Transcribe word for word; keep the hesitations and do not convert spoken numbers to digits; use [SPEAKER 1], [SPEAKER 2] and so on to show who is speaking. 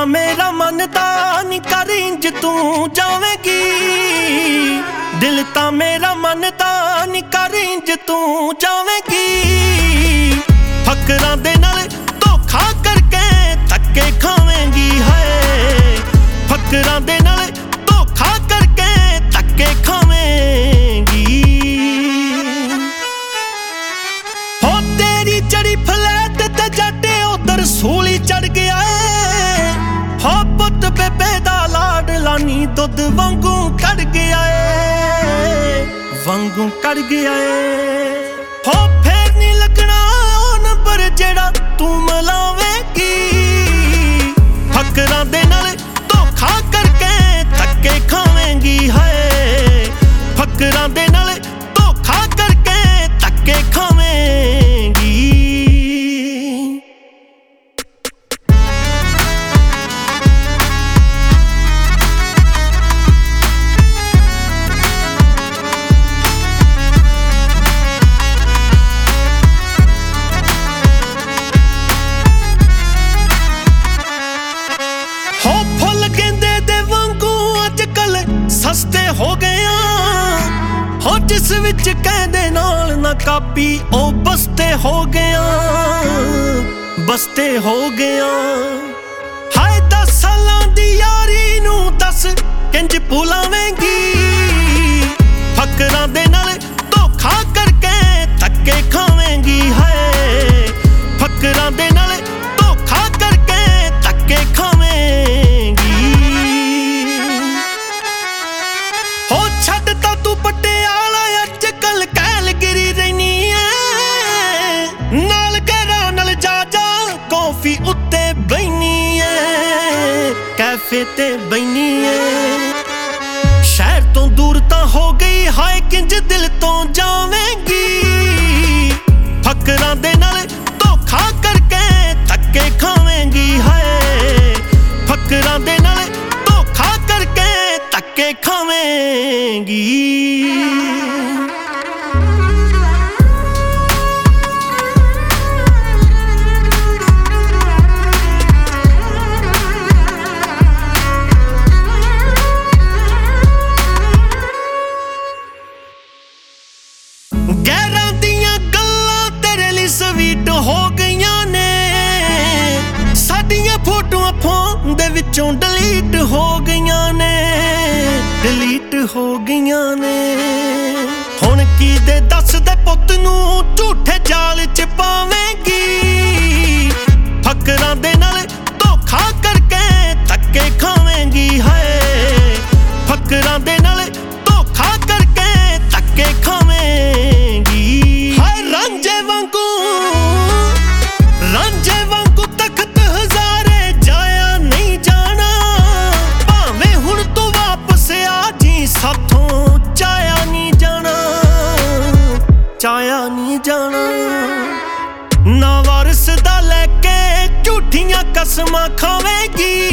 [SPEAKER 1] ਤਾਂ ਮੇਰਾ ਮੰਨਦਾ ਨੀ ਕਰ ਇੰਜ ਤੂੰ ਜਾਵੇਂਗੀ। ਦਿਲ ਤਾਂ ਮੇਰਾ ਮੰਨਦਾ ਨੀ ਕਰ ਇੰਜ ਤੂੰ ਜਾਵੇਂਗੀ। ਫਕਰਾਂ ਦੇ ਨਾਲ ਧੋਖਾ ਕਰਕੇ ਧੱਕੇ ਖਾਵੇਂਗੀ। ਹਾਏ ਫਕਰਾਂ ਦੇ ਨਾਲ ਧੋਖਾ ਕਰਕੇ ਧੱਕੇ ਖਾਵੇਂਗੀ। ਹੋ ਤੇਰੀ ਚੜੀ ਫਲੈਟ ਤੇ ਜੱਟ ਉਧਰ ਸੂਲੀ ਚੜ ਗਿਆ ਏ। ਹੋ ਪੁੱਤ ਬੇਬੇ ਦਾ ਲਾਡਲਾ ਨੀ ਦੁੱਧ ਵਾਂਗੂ ਕੜ ਗਿਆ ਏ, ਵਾਂਗੂ ਕੜ ਗਿਆ ਏ। ਹੋ ਫੇਰ ਨੀ ਲੱਗਣਾ ਉਹ ਨੰਬਰ ਜਿਹੜਾ ਤੂੰ ਮਿਲਾਵੇਂਗੀ। ਫਕਰਾਂ ਦੇ ਨਾਲ ਧੋਖਾ ਕਰਕੇ ਧੱਕੇ ਖਾਵੇਂਗੀ। ਹਾਏ ਫਕਰਾਂ ਦੇ ਨਾਲ ਧੋਖਾ ਕਰਕੇ ਧੱਕੇ ਖਾਵੇਂਗੀ। ਸਸਤੇ ਹੋ ਗਏ ਆ ਹੋ ਜਿਸ ਵਿੱਚ ਕਹਿੰਦੇ ਨਾਲ ਨਾ ਕਾਪੀ ਉਹ ਬਸਤੇ ਹੋ ਗਏ ਆ, ਬਸਤੇ ਹੋ ਗਏ ਆ। ਹਾਏ ਦਸ ਸਾਲਾਂ ਦੀ ਯਾਰੀ ਨੂੰ ਦੱਸ ਕਿੰਜ ਭੁਲਾਵੇਂਗੀ। ਫਕਰਾਂ ਦੇ ਨਾਲ ਧੋਖਾ ਕਰਕੇ ਧੱਕੇ ਖਾਵੇਂਗੀ। ਹਾਏ ਫਕਰਾਂ ਦੇ ਨਾਲ ਧੋਖਾ ਕਰਕੇ ਧੱਕੇ ਖਾਵੇਂਗੀ। ਹੋ ਛੱਡ ਤਾਂ ਤੂੰ ਪਟਿਆਲਾ ਅੱਜ ਕੱਲ ਕੈਲਗਰੀ ਰਹਿਨੀ ਐ। ਨਾਲ ਘਰਾਂ ਨਾਲ ਜਾ ਜਾ ਕੌਫੀ ਉੱਤੇ ਬੈਨੀ ਐ, ਕੈਫੇ ਤੇ ਬੈਨੀ ਐ। ਸ਼ਹਿਰ ਤੋਂ ਦੂਰ ਤਾਂ ਹੋ ਗਈ ਹਾਏ ਕਿੰਜ ਦਿਲ ਤੋਂ ਜਾਵੇਂਗੀ। ਫਕਰਾਂ ਦੇ ਨਾਲ ਧੋਖਾ ਕਰਕੇ ਧੱਕੇ ਖਾਵੇਂਗੀ। ਹਾਏ ਫਕਰਾਂ ਦੇ ਨਾਲ ਧੋਖਾ ਕਰਕੇ ਧੱਕੇ ਖਾਵੇਂਗੀ। ਗੈਰਾਂ ਦੀਆਂ ਗੱਲਾਂ ਤੇਰੇ ਲਈ ਸਵੀਟ ਹੋ ਗਈਆਂ ਨੇ। ਸਾਡੀਆਂ ਫੋਟੋਆਂ ਫੋਨ ਦੇ ਵਿੱਚੋਂ ਡਿਲੀਟ ਹੋ ਗਈਆਂ ਨੇ, ਡਿਲੀਟ ਹੋ ਗਈਆਂ ਨੇ। ਹੁਣ ਕੀ ਦੇ ਦੱਸਦੇ ਪੁੱਤ ਨੂੰ ਝੂਠੇ ਜਾਲ ਚ ਪਾਵੇਂਗੀ। ਫਕਰਾਂ ਦੇ ਨਾਲ ਧੋਖਾ ਕਰਕੇ ਧੱਕੇ ਖਾਵੇਂਗੀ। ਹਾਏ ਫਕਰਾਂ ਦੇ ਨਾਲ ਧੋਖਾ ਕਰਕੇ ਧੱਕੇ ਖਾਵੇਂਗੀ। ਹਾਏ ਰਾਂਝੇ ਵਾਂਗੂ ਰਾਂਝੇ ਵਾਂਗੂ ਤਖਤ ਹਜ਼ਾਰੇ ਜਾਇਆ ਨਹੀਂ ਜਾਣਾ। ਭਾਵੇਂ ਹੁਣ ਤੂੰ ਵਾਪਸ ਆ ਜੀ ਸਾਥੋਂ ਚਾਇਆ ਨਹੀਂ ਜਾਣਾ, ਚਾਇਆ ਨਹੀਂ ਜਾਣਾ। ਨਾ ਵਾਰਿਸ ਦਾ ਲੈ ਕੇ ਝੂਠੀਆਂ ਕਸਮਾਂ ਖਾਵੇਂਗੀ।